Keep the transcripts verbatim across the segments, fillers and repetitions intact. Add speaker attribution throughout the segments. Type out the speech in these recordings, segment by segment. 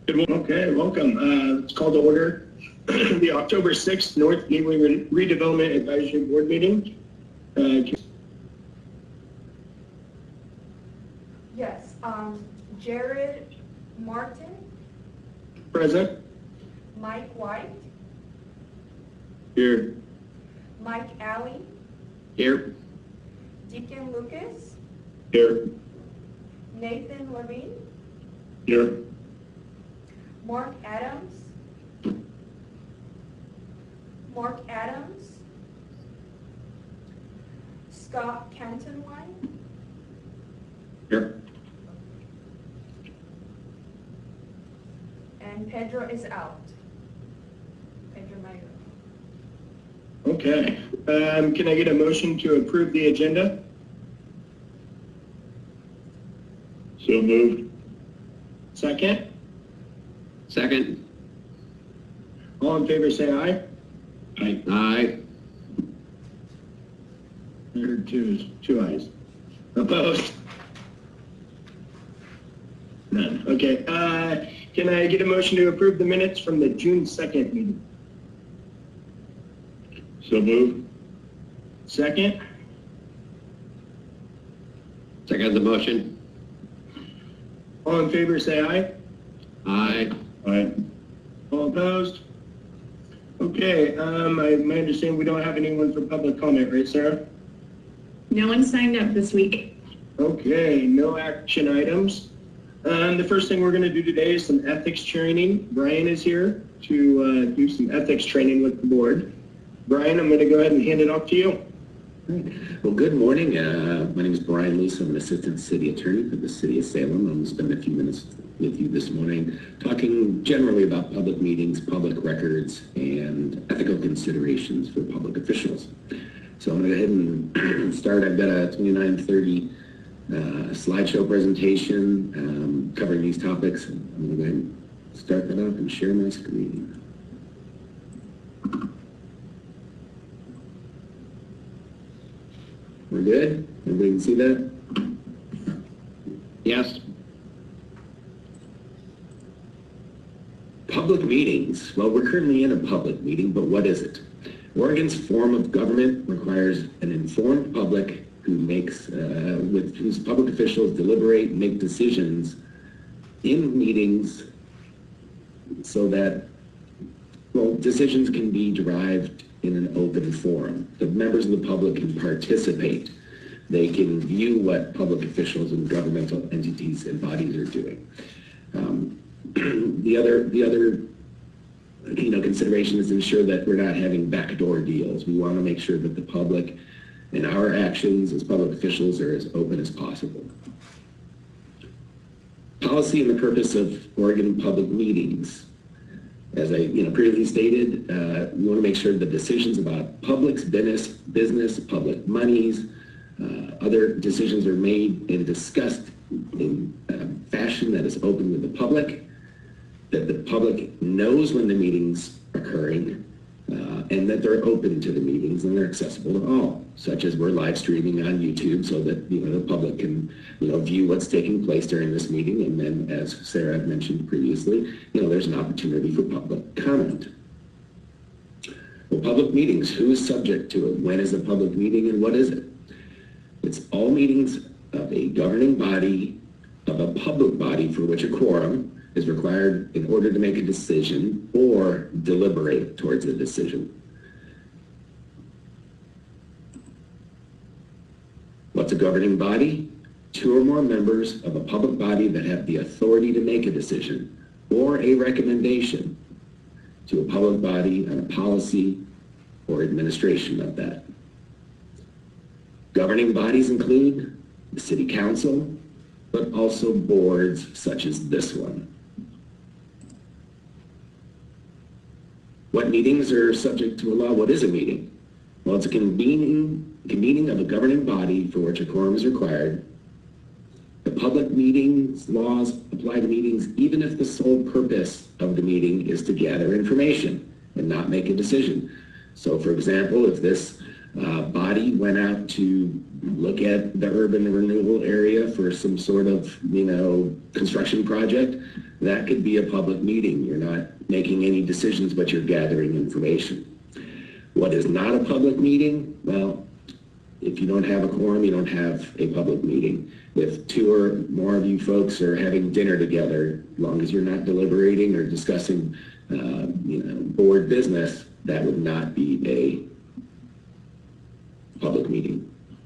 Speaker 1: Good morning. Okay, welcome. Uh, it's called to order the October sixth North Gateway Re Redevelopment Advisory Board meeting. Uh,
Speaker 2: yes, um, Jared Martin,
Speaker 1: present.
Speaker 2: Mike White,
Speaker 1: Here.
Speaker 2: Mike Alley,
Speaker 1: Here.
Speaker 2: Deacon Lucas,
Speaker 1: Here.
Speaker 2: Nathan Levine,
Speaker 1: Here.
Speaker 2: Mark Adams, Mark Adams, Scott Cantonwine,
Speaker 1: Here.
Speaker 2: and Pedro is out. Pedro Mayo.
Speaker 1: Okay. Um, can I get a motion to approve the agenda? So moved. Second.
Speaker 3: Second.
Speaker 1: All in favor say aye.
Speaker 3: Aye. Aye.
Speaker 1: I heard two, two ayes. Opposed? None. Okay. Uh, can I get a motion to approve the minutes from the June second meeting? So moved. Second.
Speaker 3: Second the motion.
Speaker 1: All in favor say aye.
Speaker 3: Aye.
Speaker 1: Aye. All opposed? Okay, um, I, my understanding we don't have anyone for public comment, right, Sarah?
Speaker 4: No one signed up this week.
Speaker 1: Okay, no action items. Um, the first thing we're going to do today is some ethics training. Brian is here to uh, do some ethics training with the board. Brian, I'm going to go ahead and hand it off to you.
Speaker 5: Well, good morning. Uh, my name is Brian Leese. I'm an assistant city attorney for the city of Salem. I'm going to spend a few minutes with you this morning talking generally about public meetings, public records, and ethical considerations for public officials. So I'm going to go ahead and start. I've got a twenty-nine thirty uh, slideshow presentation um, covering these topics. I'm going to go ahead and start that up and share my screen. We're good? Everybody can see that?
Speaker 3: Yes.
Speaker 5: Public meetings. Well, we're currently in a public meeting, but what is it? Oregon's form of government requires an informed public who makes, uh, with whose public officials deliberate and make decisions in meetings so that, well, decisions can be derived in an open forum. The members of the public can participate. They can view what public officials and governmental entities and bodies are doing. Um, the other, the other, you know, consideration is to ensure that we're not having backdoor deals. We want to make sure that the public and our actions as public officials are as open as possible. Policy and the purpose of Oregon public meetings. As I you know, previously stated, uh, we want to make sure that decisions about public's business, business, public monies, uh, other decisions are made and discussed in a fashion that is open to the public, that the public knows when the meeting's occurring, uh, and that they're open to the meetings and they're accessible to all, such as we're live streaming on YouTube so that you know the public can you know view what's taking place during this meeting, and then as Sarah had mentioned previously, you know there's an opportunity for public comment. Well, public meetings, who is subject to it? When is a public meeting and what is it? It's all meetings of a governing body, of a public body for which a quorum is required in order to make a decision or deliberate towards a decision. What's a governing body? Two or more members of a public body that have the authority to make a decision or a recommendation to a public body on a policy or administration of that. Governing bodies include the city council, but also boards such as this one. What meetings are subject to a law? What is a meeting? Well, it's a convening, convening of a governing body for which a quorum is required. The public meetings laws apply to meetings even if the sole purpose of the meeting is to gather information and not make a decision. So, for example, if this uh, body went out to look at the urban renewal area for some sort of, you know, construction project, that could be a public meeting. You're not making any decisions, but you're gathering information. What is not a public meeting? Well, if you don't have a quorum, you don't have a public meeting. If two or more of you folks are having dinner together, as long as you're not deliberating or discussing, uh, you know, board business, that would not be a public meeting.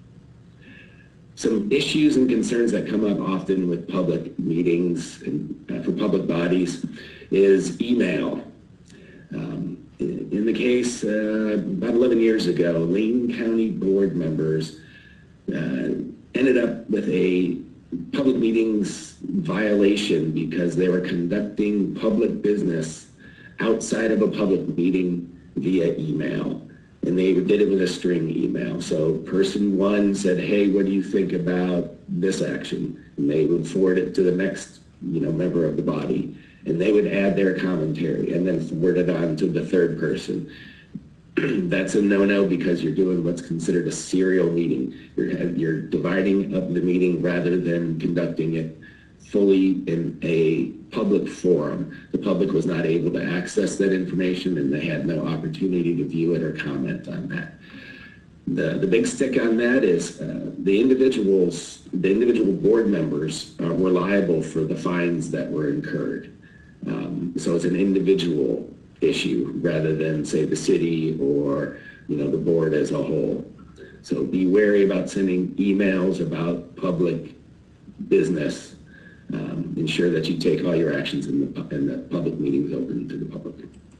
Speaker 5: Some issues and concerns that come up often with public meetings and uh, for public bodies is email. Um, in, in the case, uh, about eleven years ago, Lane County board members uh, ended up with a public meetings violation because they were conducting public business outside of a public meeting via email. And they did it with a string email. So person one said, hey, what do you think about this action? And they would forward it to the next, you know, member of the body. And they would add their commentary and then forward it on to the third person. That's a no-no because you're doing what's considered a serial meeting. You're, you're dividing up the meeting rather than conducting it fully in a public forum. The public was not able to access that information and they had no opportunity to view it or comment on that. The, the big stick on that is uh, the individuals, the individual board members uh, were liable for the fines that were incurred. Um, so it's an individual issue rather than, say, the city or, you know, the board as a whole. So be wary about sending emails about public business. Um, ensure that you take all your actions in the, in the public meetings open to the public.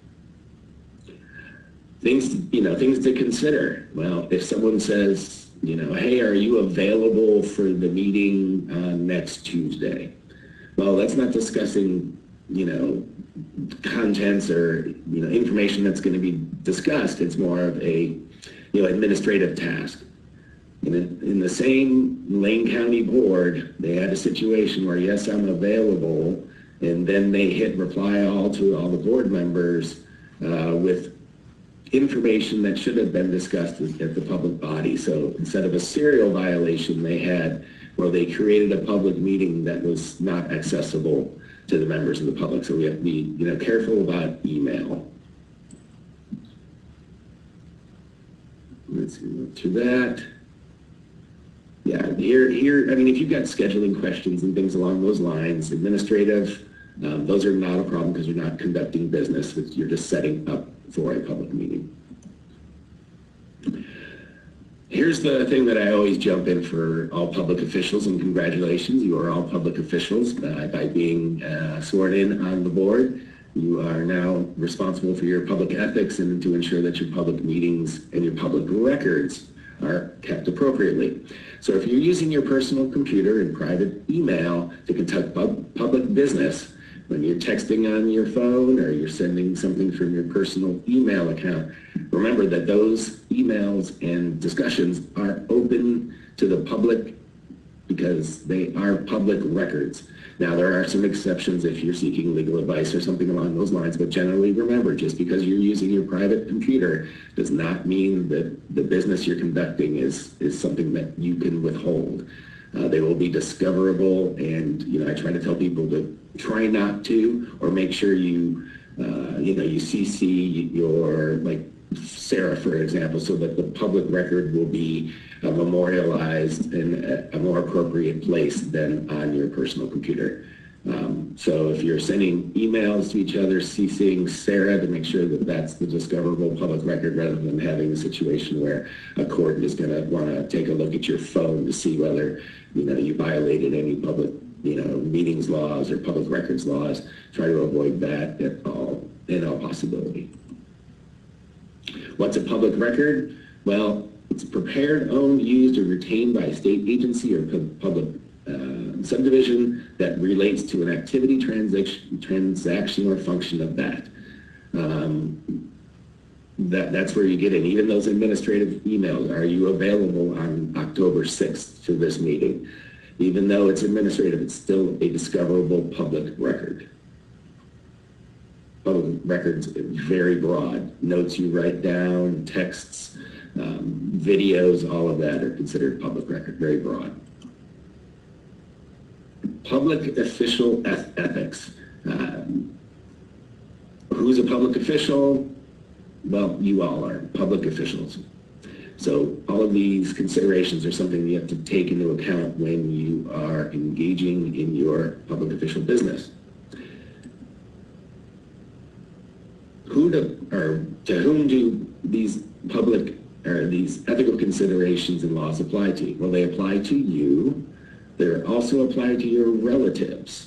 Speaker 5: Things, you know, things to consider. Well, if someone says, you know, hey, are you available for the meeting uh, next Tuesday? Well, that's not discussing, you know, contents or, you know, information that's going to be discussed. It's more of a, you know, administrative task. In, in the same Lane County board, they had a situation where, yes, I'm available, and then they hit reply all to all the board members uh, with information that should have been discussed at the public body. So instead of a serial violation, they had, well, they created a public meeting that was not accessible to the members of the public. So we have to be, you know, careful about email. Let's move to that. Yeah, here, here. I mean, if you've got scheduling questions and things along those lines, administrative, um, those are not a problem because you're not conducting business. You're just setting up for a public meeting. Here's the thing that I always jump in for all public officials, and congratulations, you are all public officials uh, by being uh, sworn in on the board. You are now responsible for your public ethics and to ensure that your public meetings and your public records are kept appropriately. So if you're using your personal computer and private email to conduct pub public business, when you're texting on your phone or you're sending something from your personal email account, remember that those emails and discussions are open to the public because they are public records. Now, there are some exceptions if you're seeking legal advice or something along those lines, but generally remember, just because you're using your private computer does not mean that the business you're conducting is, is something that you can withhold. Uh, they will be discoverable, and, you know, I try to tell people to try not to, or make sure you, uh, you know, you C C your, like, Sarah, for example, so that the public record will be uh, memorialized in a, a more appropriate place than on your personal computer. Um, so if you're sending emails to each other, CCing Sarah to make sure that that's the discoverable public record rather than having a situation where a court is going to want to take a look at your phone to see whether, you know, you violated any public, you know, meetings laws or public records laws. Try to avoid that at all, in all possibility. What's a public record? Well, it's prepared, owned, used, or retained by a state agency or public uh, subdivision that relates to an activity, transaction, transaction, or function of that. Um, that. That's where you get in. Even those administrative emails, are you available on October sixth for this meeting? Even though it's administrative, it's still a discoverable public record. public records very broad. Notes you write down, texts, um, videos, all of that are considered public record, very broad. Public official eth ethics. Um, who's a public official? Well, you all are public officials. So all of these considerations are something you have to take into account when you are engaging in your public official business. Who do, or to whom do these public or these ethical considerations and laws apply to? Well, they apply to you. They're also applied to your relatives.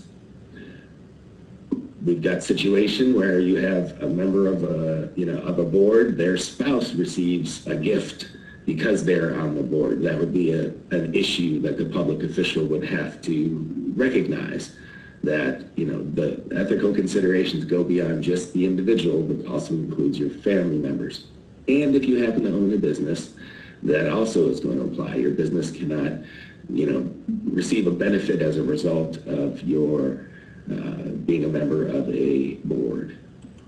Speaker 5: We've got a situation where you have a member of a, you know, of a board, their spouse receives a gift because they're on the board. That would be a, an issue that the public official would have to recognize, that, you know, the ethical considerations go beyond just the individual, but also includes your family members. And if you happen to own a business, that also is going to apply. Your business cannot, you know, receive a benefit as a result of your uh, being a member of a board.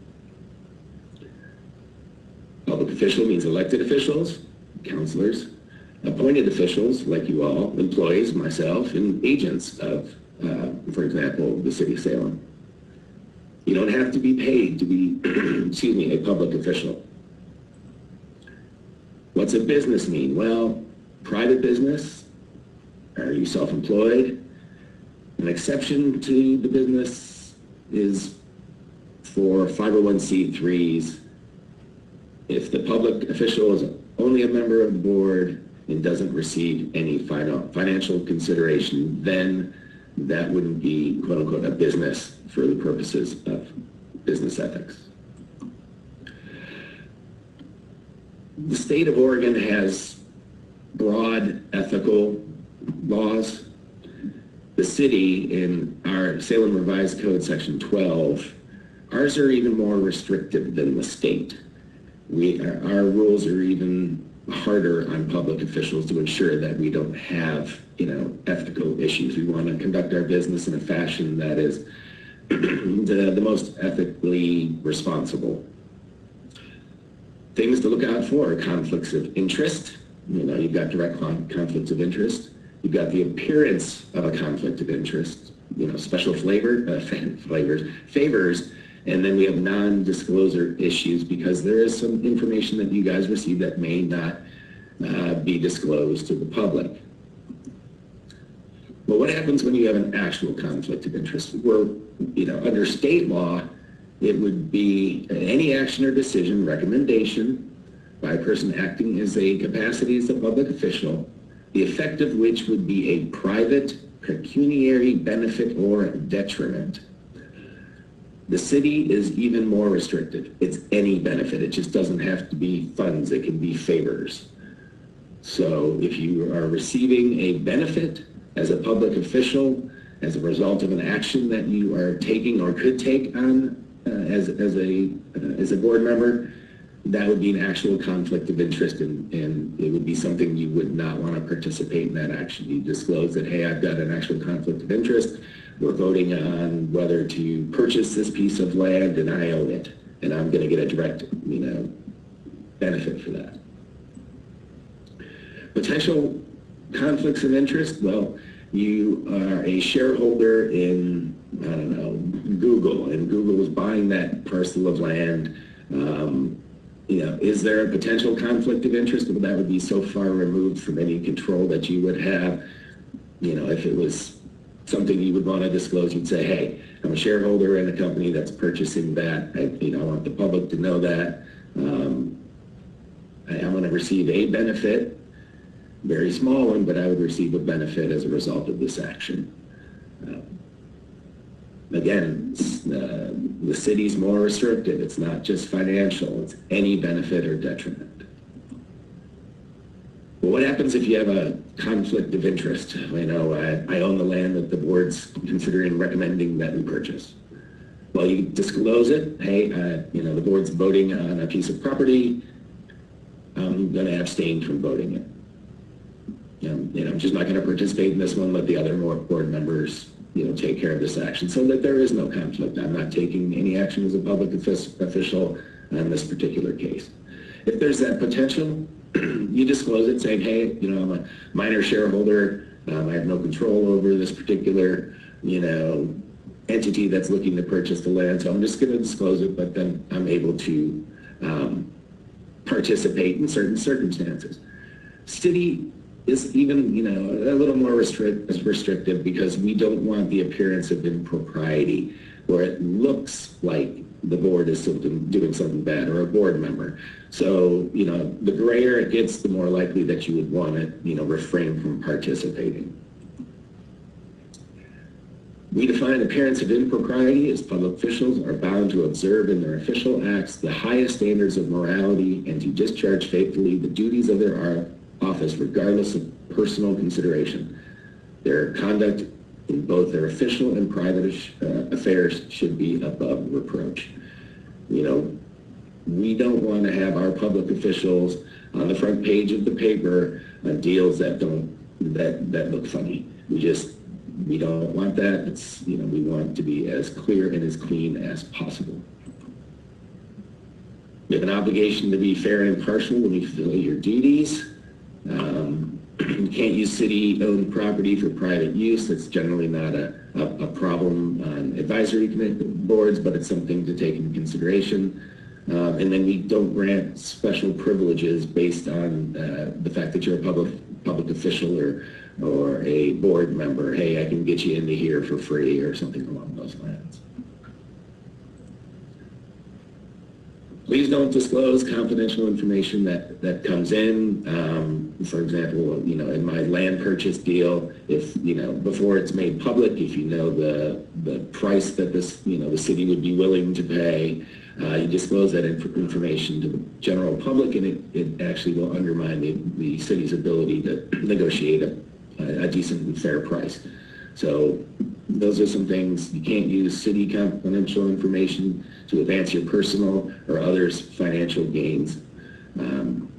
Speaker 5: Public official means elected officials, councilors, appointed officials like you all, employees, myself, and agents of, uh, for example, the city of Salem. You don't have to be paid to be, excuse me, a public official. What's a business mean? Well, private business. Are you self-employed? An exception to the business is for five oh one c threes. If the public official is only a member of the board and doesn't receive any final financial consideration, then that wouldn't be, quote unquote, a business for the purposes of business ethics. The state of Oregon has broad ethical laws. The city, in our Salem Revised Code Section twelve, ours are even more restrictive than the state. We, our, our rules are even harder on public officials to ensure that we don't have, you know, ethical issues. We want to conduct our business in a fashion that is the, the most ethically responsible. Things to look out for are conflicts of interest. You know, you've got direct conflicts of interest. You've got the appearance of a conflict of interest, you know, special flavor, uh, flavors, favors, and then we have non-disclosure issues because there is some information that you guys receive that may not uh, be disclosed to the public. But what happens when you have an actual conflict of interest? Where, you know, under state law, it would be any action or decision, recommendation by a person acting as a capacity as a public official, the effect of which would be a private pecuniary benefit or detriment. The city is even more restricted. It's any benefit. It just doesn't have to be funds. It can be favors. So if you are receiving a benefit as a public official as a result of an action that you are taking or could take on uh, as, as, a, uh, as a board member, that would be an actual conflict of interest, and, and it would be something you would not want to participate in that action. You disclose that, hey, I've got an actual conflict of interest. We're voting on whether to purchase this piece of land and I own it, and I'm going to get a direct, you know, benefit for that. Potential conflicts of interest, well, you are a shareholder in, I don't know, Google, and Google is buying that parcel of land. Um, You know, is there a potential conflict of interest? Well, that would be so far removed from any control that you would have. You know, if it was something you would want to disclose, you'd say, hey, I'm a shareholder in a company that's purchasing that. I, you know, I want the public to know that. Um, I, I'm going to receive a benefit, very small one, but I would receive a benefit as a result of this action. Uh, Again, uh, the city's more restrictive. It's not just financial. It's any benefit or detriment. Well, what happens if you have a conflict of interest? You know, I, I own the land that the board's considering recommending that we purchase. Well, you disclose it. Hey, uh, you know, the board's voting on a piece of property. I'm going to abstain from voting it. You know, you know, I'm just not going to participate in this one. Let the other board members, you know, take care of this action so that there is no conflict. I'm not taking any action as a public official on this particular case. If there's that potential, you disclose it saying, hey, you know, I'm a minor shareholder. Um, I have no control over this particular, you know, entity that's looking to purchase the land. So I'm just going to disclose it, but then I'm able to um, participate in certain circumstances. City is even, you know, a little more restrict, restrictive because we don't want the appearance of impropriety where it looks like the board is something, doing something bad or a board member. So, you know, the grayer it gets, the more likely that you would want to, you know, refrain from participating. We define appearance of impropriety as public officials are bound to observe in their official acts the highest standards of morality and to discharge faithfully the duties of their office regardless of personal consideration. Their conduct in both their official and private uh, affairs should be above reproach. You know, we don't want to have our public officials on the front page of the paper on deals that don't, that, that look funny. We just, we don't want that. It's, you know, we want to be as clear and as clean as possible. You have an obligation to be fair and impartial when you fulfill your duties. Um, you can't use city-owned property for private use. That's generally not a, a, a problem on advisory boards, but it's something to take into consideration. Um, and then we don't grant special privileges based on uh, the fact that you're a public public official or or a board member. Hey, I can get you into here for free or something along those lines. Please don't disclose confidential information that, that comes in. Um, for example, you know, in my land purchase deal, if, you know, before it's made public, if you know the, the price that this, you know, the city would be willing to pay, uh, you disclose that inf information to the general public, and it, it actually will undermine the, the city's ability to negotiate a, a decent and fair price. So those are some things. You can't use city confidential information to advance your personal or others' financial gains. Um,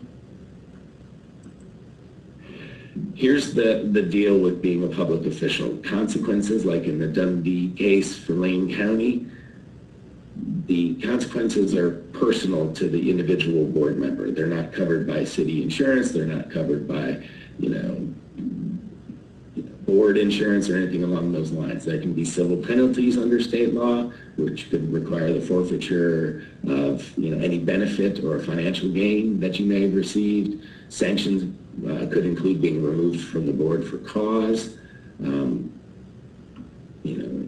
Speaker 5: here's the, the deal with being a public official. Consequences, like in the Dundee case for Lane County, the consequences are personal to the individual board member. They're not covered by city insurance. They're not covered by, you know, board insurance or anything along those lines. There can be civil penalties under state law, which could require the forfeiture of, you know, any benefit or financial gain that you may have received. Sanctions uh, could include being removed from the board for cause. Um, you know,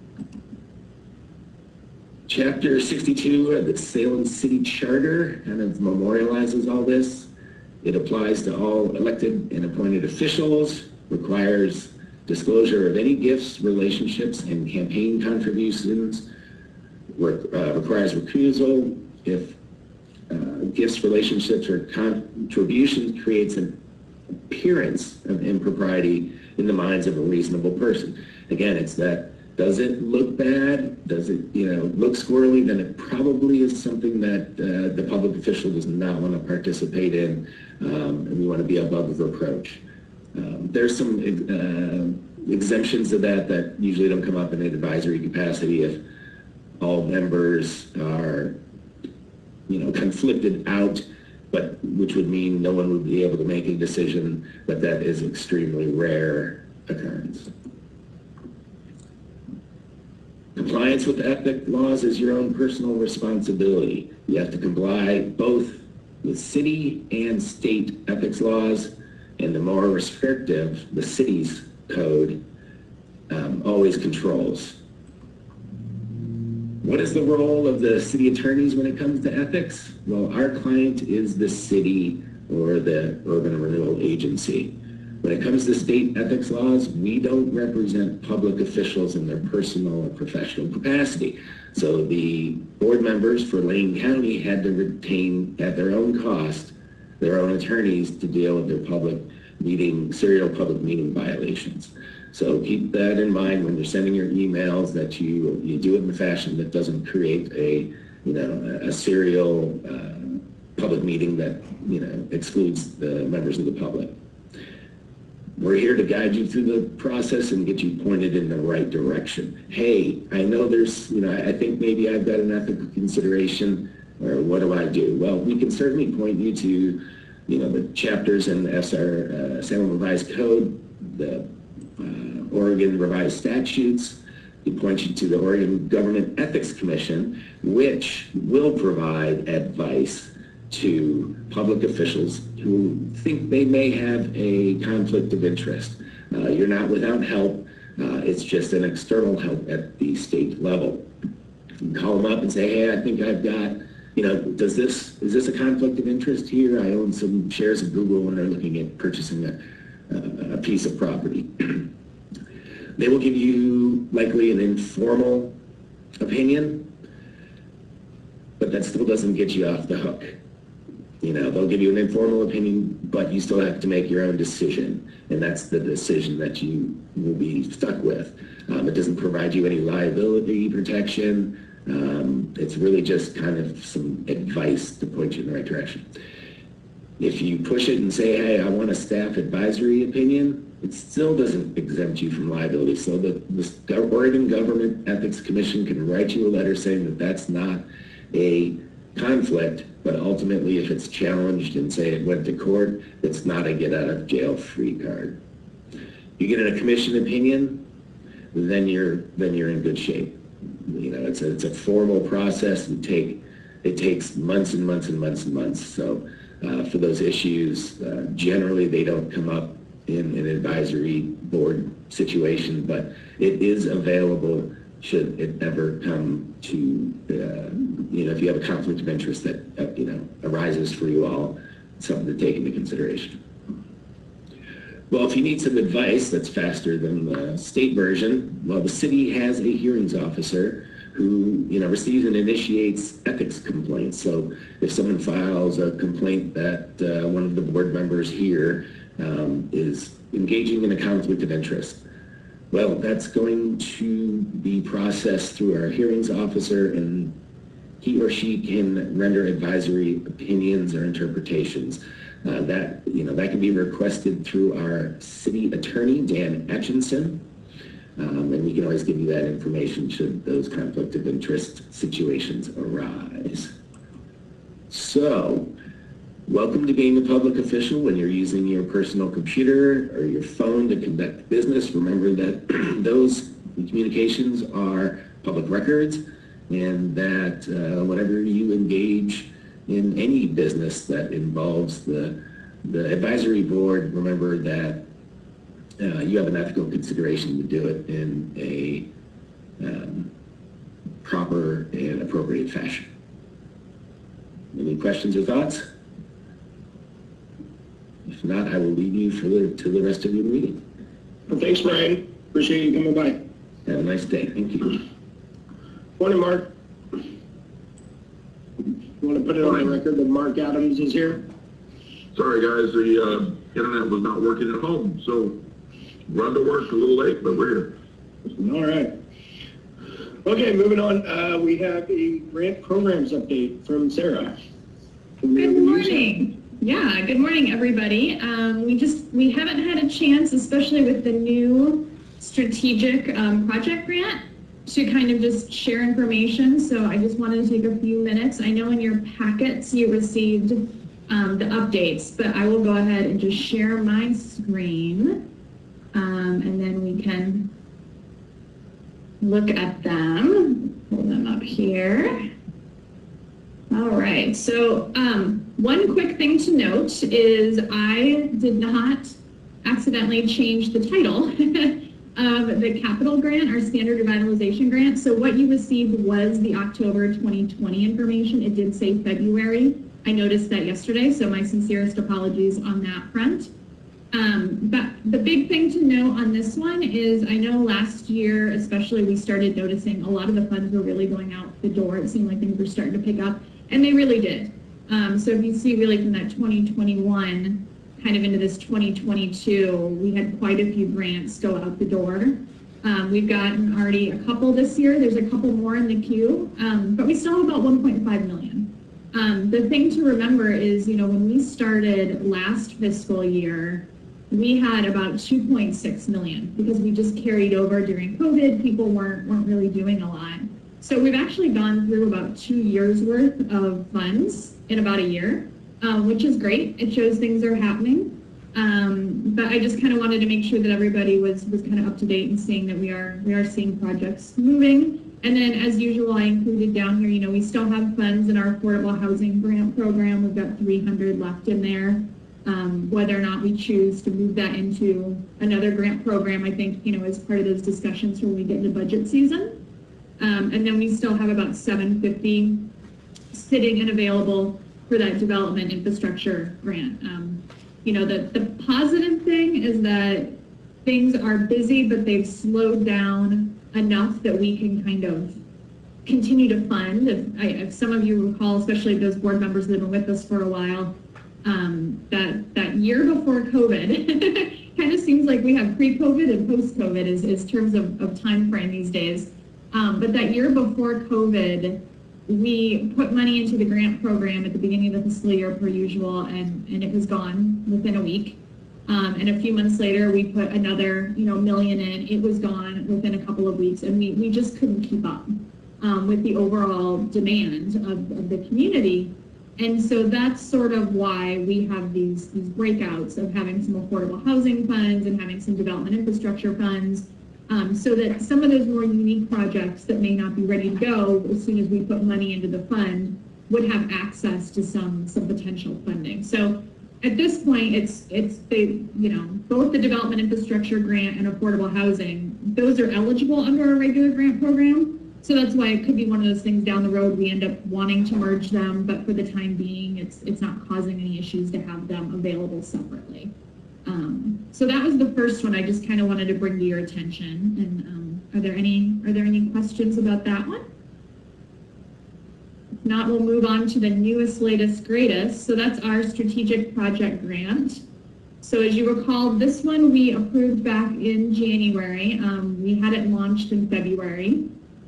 Speaker 5: Chapter sixty-two of the Salem City Charter kind of memorializes all this. It applies to all elected and appointed officials, requires disclosure of any gifts, relationships, and campaign contributions, uh, requires recusal if uh, gifts, relationships, or contributions creates an appearance of impropriety in the minds of a reasonable person. Again, it's that, does it look bad? Does it, you know, look squirrely? Then it probably is something that uh, the public official does not want to participate in, um, and we want to be above reproach. Um, there's some uh, exemptions to that that usually don't come up in an advisory capacity if all members are, you know, conflicted out, but which would mean no one would be able to make a decision, but that is extremely rare occurrence. Compliance with ethic laws is your own personal responsibility. You have to comply both with city and state ethics laws, and the more restrictive the city's code um, always controls. What is the role of the city attorneys when it comes to ethics? Well, our client is the city or the urban renewal agency. When it comes to state ethics laws, we don't represent public officials in their personal or professional capacity. So the board members for Lane County had to retain at their own cost their own attorneys to deal with their public meeting, serial public meeting violations. So keep that in mind when you're sending your emails, that you you do it in a fashion that doesn't create a, you know, a serial uh, public meeting that, you know, excludes the members of the public. we're here to guide you through the process and get you pointed in the right direction. Hey, I know there's, you know, I think maybe I've got an ethical consideration, or what do I do? Well, we can certainly point you to, you know, the chapters in the S R, uh, Salem Revised Code, the uh, Oregon Revised Statutes. We point you to the Oregon Government Ethics Commission, which will provide advice to public officials who think they may have a conflict of interest. Uh, you're not without help. Uh, it's just an external help at the state level. You can call them up and say, hey, I think I've got, you know, does this, is this a conflict of interest here? I own some shares of Google and they're looking at purchasing a, a, a piece of property. They will give you likely an informal opinion, but that still doesn't get you off the hook. You know, they'll give you an informal opinion, but you still have to make your own decision, and that's the decision that you will be stuck with. Um, it doesn't provide you any liability protection. Um, it's really just kind of some advice to point you in the right direction. If you push it and say, hey, I want a staff advisory opinion, it still doesn't exempt you from liability. So the, the Oregon Government Ethics Commission can write you a letter saying that that's not a conflict, but ultimately if it's challenged and say it went to court, it's not a get out of jail free card. You get a commission opinion, then you're then you're in good shape. You know, it's a, it's a formal process and take it takes months and months and months and months. So uh, for those issues, uh, generally they don't come up in an advisory board situation, but it is available should it ever come to, uh, you know, if you have a conflict of interest that, uh, you know, arises for you all, something to take into consideration. Well, if you need some advice that's faster than the state version, well, the city has a hearings officer who, you know, receives and initiates ethics complaints. So if someone files a complaint that uh, one of the board members here um, is engaging in a conflict of interest, well, that's going to be processed through our hearings officer, and he or she can render advisory opinions or interpretations. Uh, that, you know, that can be requested through our city attorney, Dan Atchison, um, and we can always give you that information should those conflict of interest situations arise. So, welcome to being a public official. When you're using your personal computer or your phone to conduct business, remember that those communications are public records, and that uh, whenever you engage in any business that involves the, the advisory board, remember that uh, you have an ethical consideration to do it in a um, proper and appropriate fashion. Any questions or thoughts? If not, I will leave you for the, to the rest of your meeting.
Speaker 1: Well, thanks, Brian. Appreciate you coming by.
Speaker 5: Have a nice day. Thank you.
Speaker 1: Morning, Mark. You want to put it on the record that Mark Adams is here?
Speaker 6: Sorry, guys, the uh, internet was not working at home, so run to work a little late, but we're here.
Speaker 1: All right. Okay, moving on. Uh, we have a grant programs update from Sarah.
Speaker 4: Good morning. Yeah, good morning, everybody. Um, we just, we haven't had a chance, especially with the new strategic um, project grant, to kind of just share information. So I just wanted to take a few minutes. I know in your packets you received um, the updates, but I will go ahead and just share my screen, um, and then we can look at them. Pull them up here. All right, so um, one quick thing to note is I did not accidentally change the title of the capital grant, our standard revitalization grant. So what you received was the October twenty twenty information. It did say February. I noticed that yesterday, so my sincerest apologies on that front. Um, but the big thing to know on this one is I know last year, especially, we started noticing a lot of the funds were really going out the door. It seemed like things were starting to pick up, and they really did. Um, so if you see really from that twenty twenty-one kind of into this twenty twenty-two, we had quite a few grants go out the door. Um, we've gotten already a couple this year. There's a couple more in the queue, um, but we still have about one point five million. Um, the thing to remember is, you know, when we started last fiscal year, we had about two point six million because we just carried over during COVID. People weren't weren't really doing a lot. So we've actually gone through about two years worth of funds in about a year, um, which is great. It shows things are happening. Um, but I just kind of wanted to make sure that everybody was was kind of up to date and seeing that we are we are seeing projects moving. And then, as usual, I included down here, you know, we still have funds in our affordable housing grant program. We've got three hundred left in there. Um, whether or not we choose to move that into another grant program, I think, you know, is part of those discussions when we get into budget season. Um, and then we still have about seven fifty sitting and available for that development infrastructure grant. Um, you know, the, the positive thing is that things are busy, but they've slowed down enough that we can kind of continue to fund. If, I, if some of you recall, especially those board members that have been with us for a while, um, that that year before COVID, kind of seems like we have pre-COVID and post-COVID is, is terms of, of time frame these days. Um, but that year before COVID, we put money into the grant program at the beginning of the fiscal year per usual, and, and it was gone within a week. Um, and a few months later, we put another, you know, million in. It was gone within a couple of weeks, and we, we just couldn't keep up um, with the overall demand of, of the community. And so that's sort of why we have these, these breakouts of having some affordable housing funds and having some development infrastructure funds, um, so that some of those more unique projects that may not be ready to go as soon as we put money into the fund would have access to some, some potential funding. So at this point, it's, it's they, you know, both the development infrastructure grant and affordable housing, those are eligible under our regular grant program. So that's why it could be one of those things down the road we end up wanting to merge them, but for the time being, it's it's not causing any issues to have them available separately. Um, so that was the first one I just kind of wanted to bring to your attention. And um, are there any are there any questions about that one? If not, we'll move on to the newest, latest, greatest. So that's our strategic project grant. So as you recall, this one we approved back in January. Um, we had it launched in February.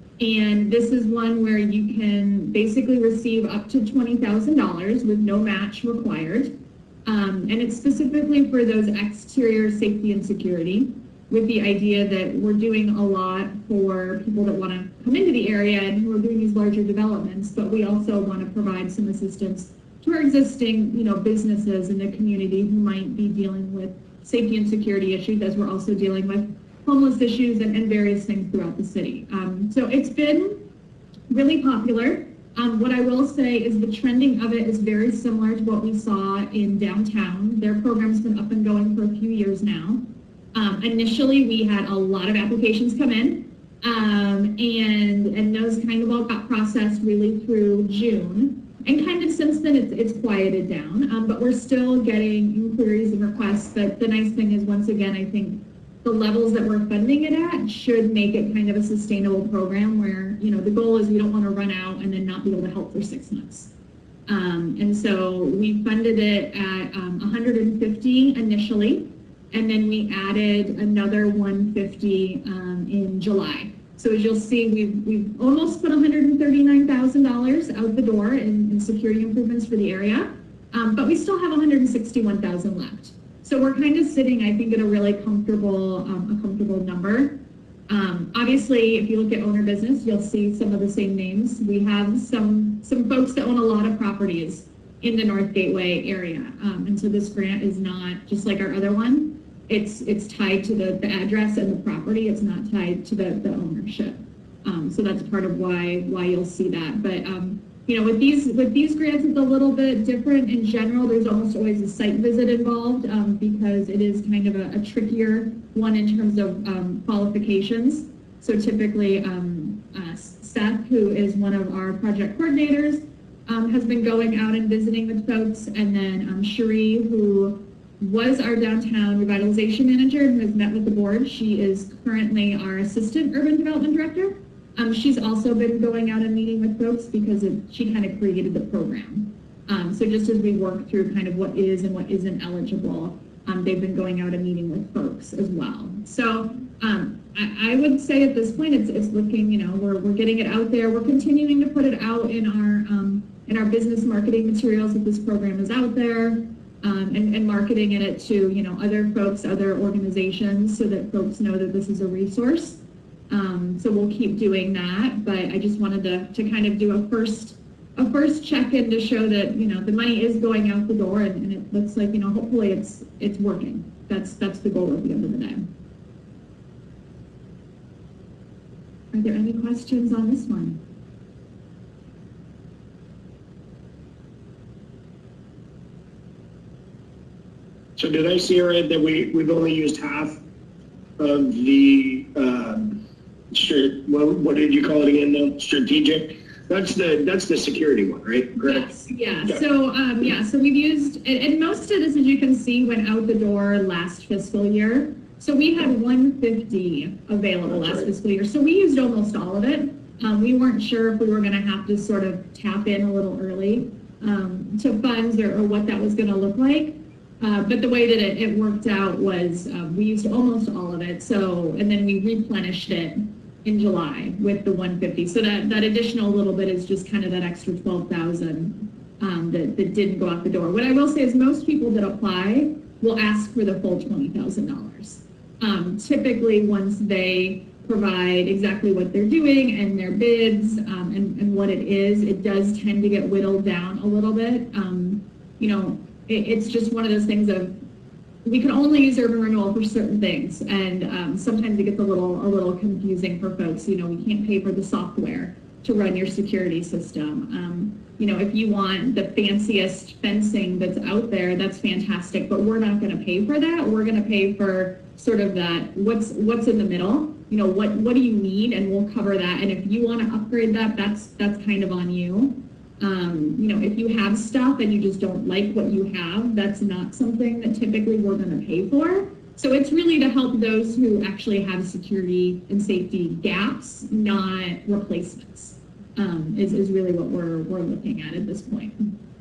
Speaker 4: And this is one where you can basically receive up to twenty thousand dollars with no match required. Um, and it's specifically for those exterior safety and security, with the idea that we're doing a lot for people that want to come into the area and who are doing these larger developments, but we also want to provide some assistance to our existing, you know, businesses in the community who might be dealing with safety and security issues, as we're also dealing with homeless issues and, and various things throughout the city. Um, so it's been really popular. Um, what I will say is the trending of it is very similar to what we saw in downtown. Their program's been up and going for a few years now. Um, initially, we had a lot of applications come in, um, and, and those kind of all got processed really through June. And kind of since then, it's, it's quieted down, um, but we're still getting inquiries and requests. But the nice thing is, once again, I think the levels that we're funding it at should make it kind of a sustainable program where, you know, the goal is we don't want to run out and then not be able to help for six months. Um, and so we funded it at um, one hundred fifty initially, and then we added another one hundred fifty um, in July. So as you'll see, we've, we've almost put one hundred thirty-nine thousand dollars out the door in, in security improvements for the area, um, but we still have one hundred sixty-one thousand dollars left. So we're kind of sitting, I think, at a really comfortable, um, a comfortable number. Um, obviously, if you look at owner business, you'll see some of the same names. We have some some folks that own a lot of properties in the North Gateway area, um, and so this grant is not just like our other one. It's it's tied to the, the address and the property. It's not tied to the, the ownership. Um, so that's part of why why you'll see that. But um, you know, with these with these grants, it's a little bit different. In general, there's almost always a site visit involved um, because it is kind of a, a trickier one in terms of um, qualifications. So typically, um, uh, Seth, who is one of our project coordinators, um, has been going out and visiting with folks, and then um, Cherie, who was our downtown revitalization manager and has met with the board. She is currently our assistant urban development director. Um, she's also been going out and meeting with folks because it, she kind of created the program. Um, so just as we work through kind of what is and what isn't eligible, um, they've been going out and meeting with folks as well. So um, I, I would say at this point, it's, it's looking, you know, we're, we're getting it out there. We're continuing to put it out in our, um, in our business marketing materials that this program is out there. um, and, and marketing it to, you know, other folks, other organizations, so that folks know that this is a resource. Um, so we'll keep doing that, but I just wanted to, to kind of do a first a first check-in to show that, you know, the money is going out the door, and, and it looks like, you know, hopefully it's it's working. That's that's the goal at the end of the day. Are there any questions on this one?
Speaker 1: So did I see right that we, we've only used half of the, um, sure, what, what did you call it again, though? Strategic? That's the, that's the security one, right? Correct?
Speaker 4: Yes, yeah.
Speaker 1: Okay.
Speaker 4: So, um, yeah, so we've used, and, and most of this, as you can see, went out the door last fiscal year. So we had one fifty available
Speaker 1: That's
Speaker 4: last
Speaker 1: right.
Speaker 4: fiscal year. So we used almost all of it. Um, we weren't sure if we were going to have to sort of tap in a little early um, to funds, or, or what that was going to look like. Uh, but the way that it, it worked out was um, we used almost all of it. So, and then we replenished it in July with the one fifty. So that, that additional little bit is just kind of that extra twelve thousand um, that, that didn't go out the door. What I will say is most people that apply will ask for the full twenty thousand dollars. Um, typically, once they provide exactly what they're doing and their bids um, and, and what it is, it does tend to get whittled down a little bit. Um, you know, it, it's just one of those things of, we can only use urban renewal for certain things, and um, sometimes it gets a little a little confusing for folks. You know, we can't pay for the software to run your security system. Um, you know, if you want the fanciest fencing that's out there, that's fantastic, but we're not going to pay for that. We're going to pay for sort of that what's what's in the middle. You know, what what do you need, and we'll cover that. And if you want to upgrade that, that's that's kind of on you. Um, you know, if you have stuff and you just don't like what you have, that's not something that typically we're going to pay for. So it's really to help those who actually have security and safety gaps, not replacements, um, is, is really what we're, we're looking at at this point.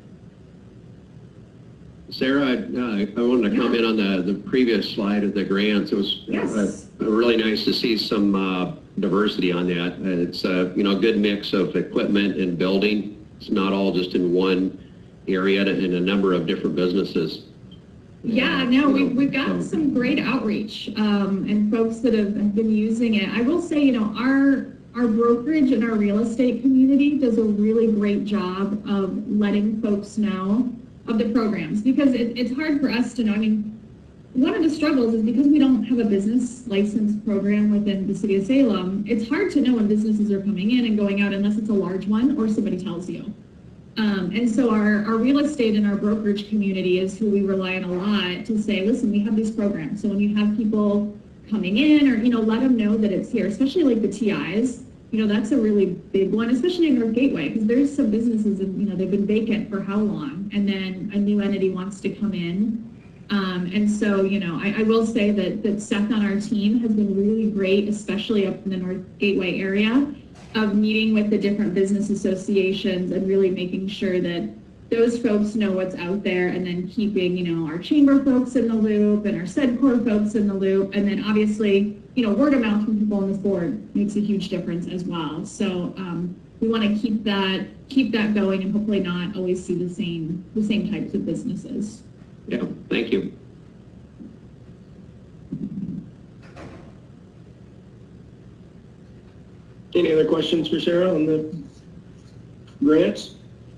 Speaker 3: Sarah, uh, I wanted to comment on the, the previous slide of the grants. It was
Speaker 4: Yes.
Speaker 3: uh, really nice to see some uh, diversity on that. Uh, it's a you know good mix of equipment and building. It's not all just in one area, in a number of different businesses.
Speaker 4: Yeah, no, we've, we've got some great outreach um, and folks that have, have been using it. I will say, you know, our our brokerage and our real estate community does a really great job of letting folks know of the programs, because it, it's hard for us to know. I mean, one of the struggles is because we don't have a business license program within the city of Salem, it's hard to know when businesses are coming in and going out unless it's a large one or somebody tells you. Um, and so our, our real estate and our brokerage community is who we rely on a lot to say, listen, we have these programs. So when you have people coming in, or, you know, let them know that it's here, especially like the T Is, you know, that's a really big one, especially in North Gateway, because there's some businesses, and, you know, they've been vacant for how long? And then a new entity wants to come in. Um, and so, you know, I, I will say that, that Seth on our team has been really great, especially up in the North Gateway area, of meeting with the different business associations and really making sure that those folks know what's out there, and then keeping, you know, our chamber folks in the loop and our SEDCOR folks in the loop. And then obviously, you know, word of mouth from people on this board makes a huge difference as well. So um, we want to keep that keep that going, and hopefully not always see the same the same types of businesses.
Speaker 3: Yeah, thank you.
Speaker 1: Any other questions for Sarah on the grants?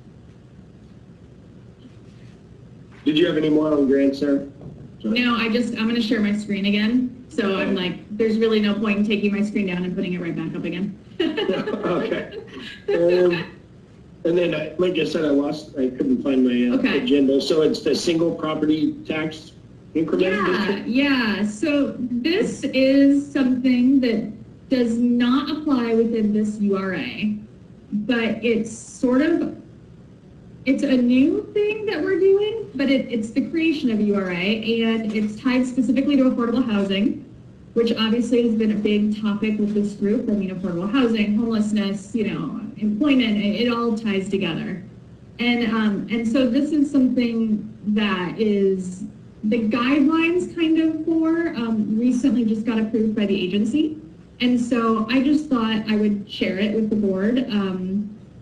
Speaker 1: Did you have any more on grants, Sarah? Sorry.
Speaker 4: No, I just, I'm going to share my screen again. So I'm like, there's really no point in taking my screen down and putting it right back up again.
Speaker 1: Okay. Um, and then, I, like I said, I lost, I couldn't find my uh,
Speaker 4: Okay.
Speaker 1: agenda. So it's the single property tax increment?
Speaker 4: Yeah,
Speaker 1: district?
Speaker 4: yeah. So this is something that does not apply within this U R A, but it's sort of, it's a new thing that we're doing, but it, it's the creation of a U R A, and it's tied specifically to affordable housing, which obviously has been a big topic with this group. I mean, affordable housing, homelessness, you know, employment, it, it all ties together. And, um, and so this is something that is the guidelines kind of for, um, recently just got approved by the agency. And so I just thought I would share it with the board. Um,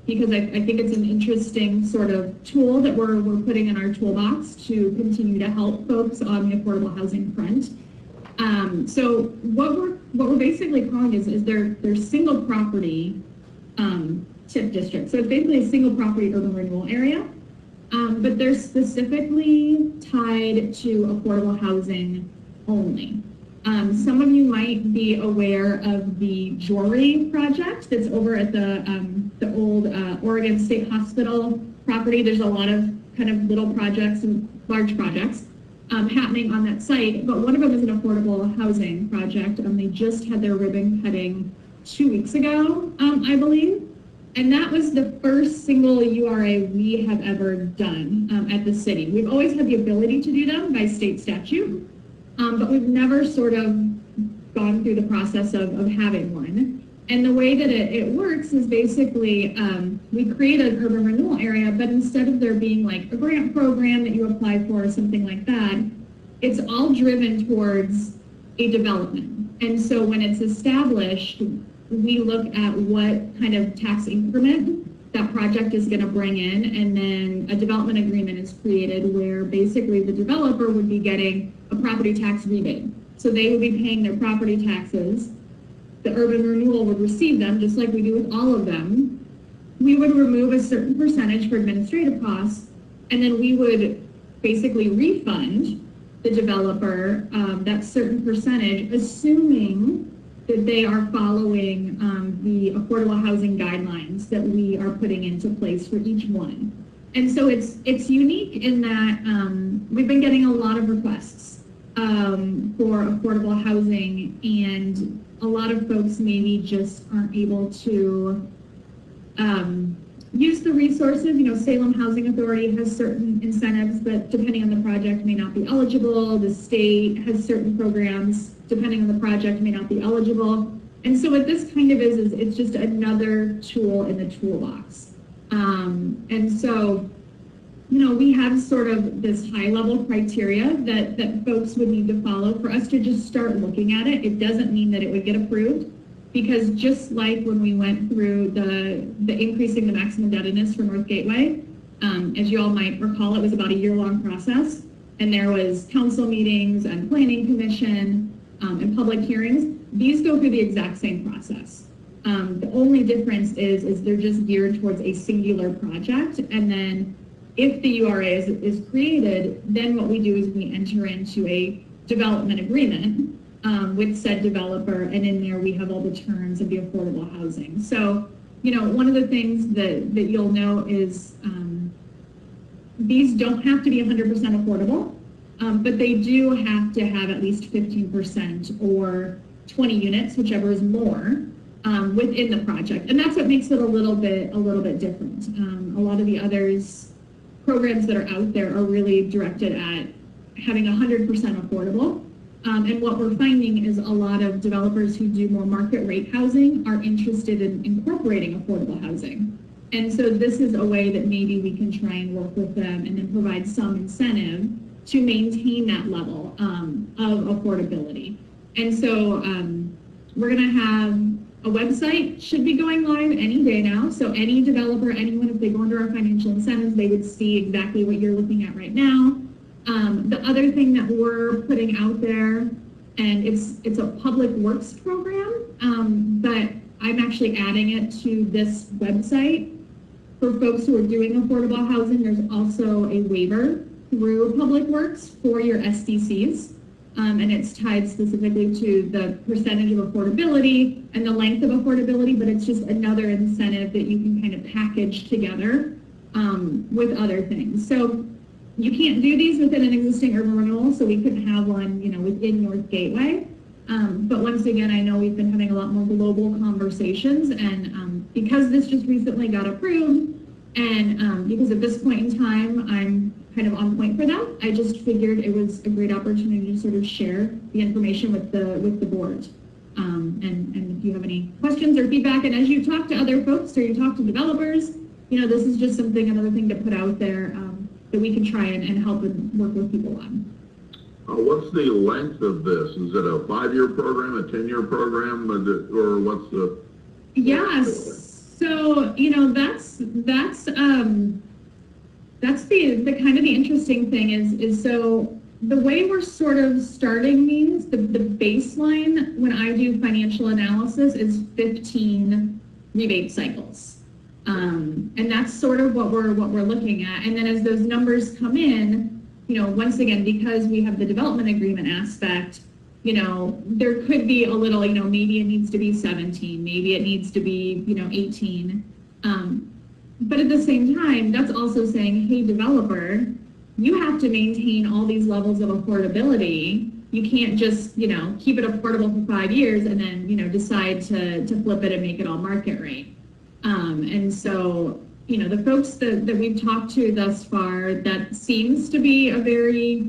Speaker 4: because I, I think it's an interesting sort of tool that we're, we're putting in our toolbox to continue to help folks on the affordable housing front. Um, so what we're what we're basically calling is is their their single property um, TIP district. So it's basically a single property urban renewal area, um, but they're specifically tied to affordable housing only. Um, some of you might be aware of the Jory project that's over at the um, the old uh, Oregon State Hospital property. There's a lot of kind of little projects and large projects um, happening on that site, but one of them is an affordable housing project. Um, they just had their ribbon cutting two weeks ago, um, I believe, and that was the first single U R A we have ever done um, at the city. We've always had the ability to do them by state statute. Um, but we've never sort of gone through the process of, of having one. And the way that it, it works is basically um, we create an urban renewal area, but instead of there being like a grant program that you apply for or something like that, it's all driven towards a development. And so when it's established, we look at what kind of tax increment that project is going to bring in, and then a development agreement is created where basically the developer would be getting a property tax rebate. So they would be paying their property taxes. The urban renewal would receive them, just like we do with all of them. We would remove a certain percentage for administrative costs, and then we would basically refund the developer um, that certain percentage, assuming that they are following um, the affordable housing guidelines that we are putting into place for each one. And so it's it's unique in that um, we've been getting a lot of requests um, for affordable housing, and a lot of folks maybe just aren't able to um, use the resources. You know, Salem Housing Authority has certain incentives, but depending on the project may not be eligible. The state has certain programs, depending on the project, may not be eligible. And so what this kind of is, is it's just another tool in the toolbox. Um, and so, you know, we have sort of this high level criteria that, that folks would need to follow for us to just start looking at it. It doesn't mean that it would get approved, because just like when we went through the, the increasing the maximum indebtedness for North Gateway, um, as you all might recall, it was about a year long process, and there was council meetings and planning commission um, and public hearings. These go through the exact same process. Um, the only difference is, is they're just geared towards a singular project. And then if the U R A is, is created, then what we do is we enter into a development agreement um, with said developer. And in there, we have all the terms of the affordable housing. So, you know, one of the things that, that you'll know is um, these don't have to be one hundred percent affordable, um, but they do have to have at least fifteen percent or twenty units, whichever is more. Um, within the project, and that's what makes it a little bit a little bit different. Um, a lot of the others programs that are out there are really directed at having one hundred percent affordable. Um, and what we're finding is a lot of developers who do more market rate housing are interested in incorporating affordable housing. And so this is a way that maybe we can try and work with them and then provide some incentive to maintain that level um, of affordability. And so um, we're going to have a website should be going live any day now. So any developer, anyone, if they go under our financial incentives, they would see exactly what you're looking at right now. Um, the other thing that we're putting out there, and it's it's a public works program, um, but I'm actually adding it to this website. For folks who are doing affordable housing, there's also a waiver through Public Works for your S D Cs. Um, and it's tied specifically to the percentage of affordability and the length of affordability, but it's just another incentive that you can kind of package together um, with other things. So you can't do these within an existing urban renewal, so we couldn't have one, you know, within North Gateway. Um, but once again, I know we've been having a lot more global conversations, and um, because this just recently got approved, and um, because at this point in time, I'm kind of on point for that, I just figured it was a great opportunity to sort of share the information with the with the board. Um, and, and if you have any questions or feedback, and as you talk to other folks or you talk to developers, you know, this is just something, another thing to put out there um, that we can try and, and help and work with people on.
Speaker 6: Uh, what's the length of this? Is it a five-year program, a ten-year program, is it, or what's the?
Speaker 4: Yes. So So, you know, that's, that's, um, that's the, the kind of the interesting thing is, is so the way we're sort of starting these, the, the baseline when I do financial analysis is fifteen rebate cycles. Um, and that's sort of what we're, what we're looking at. And then as those numbers come in, you know, once again, because we have the development agreement aspect, you know, there could be a little, you know, maybe it needs to be seventeen, maybe it needs to be, you know, eighteen. Um, but at the same time, that's also saying, hey, developer, you have to maintain all these levels of affordability. You can't just, you know, keep it affordable for five years and then, you know, decide to, to flip it and make it all market rate. Um, and so, you know, the folks that, that we've talked to thus far, that seems to be a very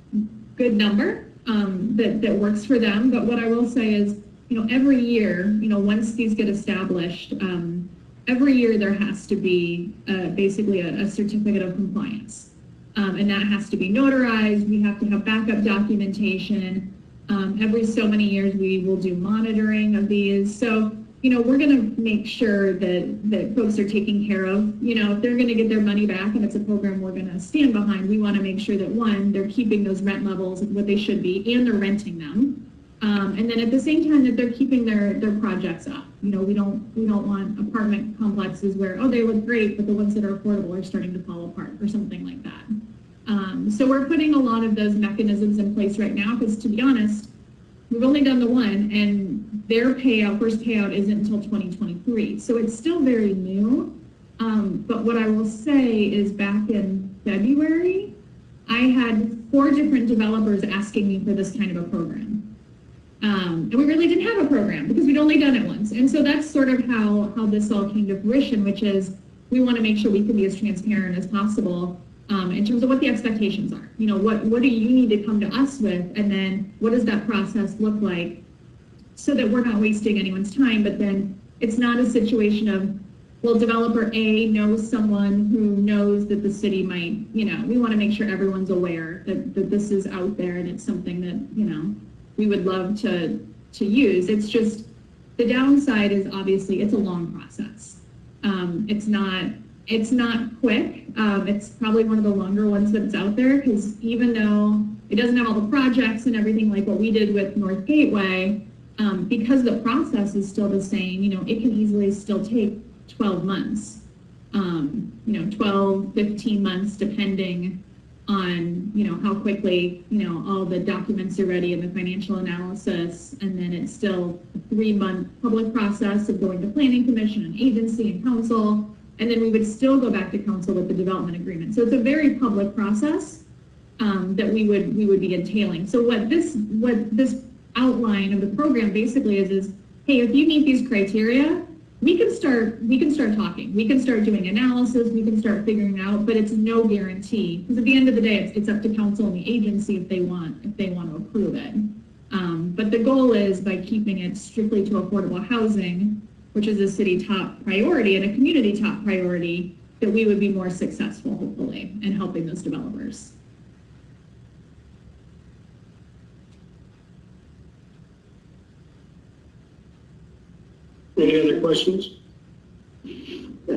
Speaker 4: good number um, that, that works for them. But what I will say is, you know, every year, you know, once these get established, um, every year there has to be uh, basically a, a certificate of compliance. Um, and that has to be notarized. We have to have backup documentation. Um, every so many years, we will do monitoring of these. So, you know, we're going to make sure that, that folks are taken care of. You know, if they're going to get their money back and it's a program we're going to stand behind, we want to make sure that, one, they're keeping those rent levels what they should be and they're renting them. Um, and then at the same time that they're keeping their, their projects up. You know, we don't, we don't want apartment complexes where, oh, they look great, but the ones that are affordable are starting to fall apart or something like that. Um, so we're putting a lot of those mechanisms in place right now because, to be honest, we've only done the one and their payout, first payout isn't until twenty twenty-three. So it's still very new. Um, but what I will say is back in February, I had four different developers asking me for this kind of a program. Um, and we really didn't have a program because we'd only done it once. And so that's sort of how, how this all came to fruition, which is we want to make sure we can be as transparent as possible um, in terms of what the expectations are. You know, what, what do you need to come to us with? And then what does that process look like so that we're not wasting anyone's time, but then it's not a situation of, well, developer A knows someone who knows that the city might, you know, we want to make sure everyone's aware that, that this is out there and it's something that, you know, we would love to, to use. It's just, the downside is obviously it's a long process. Um, it's not, it's not quick. Um, it's probably one of the longer ones that's out there because even though it doesn't have all the projects and everything like what we did with North Gateway, um, because the process is still the same, you know, it can easily still take twelve months, um, you know, twelve, fifteen months, depending on, you know, how quickly, you know, all the documents are ready and the financial analysis, and then it's still a three-month public process of going to planning commission and agency and council, and then we would still go back to council with the development agreement. So it's a very public process um, that we would we would be entailing. So what this what this outline of the program basically is is, hey, if you meet these criteria, we can start we can start talking, we can start doing analysis, we can start figuring out, but it's no guarantee because at the end of the day it's, it's up to council and the agency if they want if they want to approve it. Um, but the goal is by keeping it strictly to affordable housing, which is a city top priority and a community top priority, that we would be more successful hopefully in helping those developers.
Speaker 1: Any other questions? uh,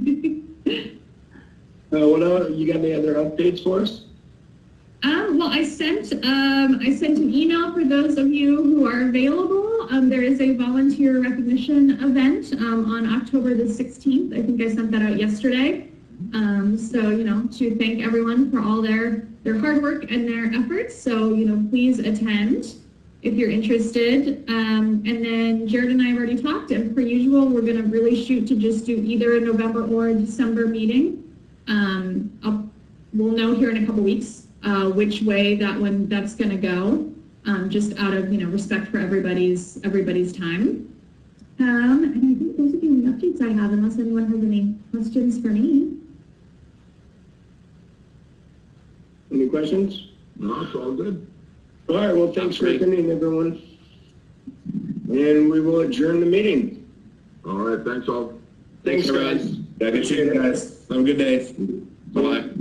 Speaker 1: what else, you got any other updates for us?
Speaker 4: Um, well, I sent um, I sent an email for those of you who are available. Um, there is a volunteer recognition event um, on October the sixteenth. I think I sent that out yesterday. Um, so, you know, to thank everyone for all their, their hard work and their efforts. So, you know, please attend if you're interested. Um, and then Jared and I have already talked, and per usual, we're going to really shoot to just do either a November or a December meeting. Um, I'll, we'll know here in a couple weeks uh, which way that one that's going to go, um, just out of, you know, respect for everybody's everybody's time. Um, and I think those are the only updates I have, unless anyone has any questions for me.
Speaker 1: Any questions?
Speaker 6: No, it's all good.
Speaker 1: All right, well, thanks for attending, everyone. And we will adjourn the meeting.
Speaker 6: All right, thanks all.
Speaker 1: Thanks, guys.
Speaker 5: Yeah, good seeing you guys. Have a good day.
Speaker 3: Bye-bye.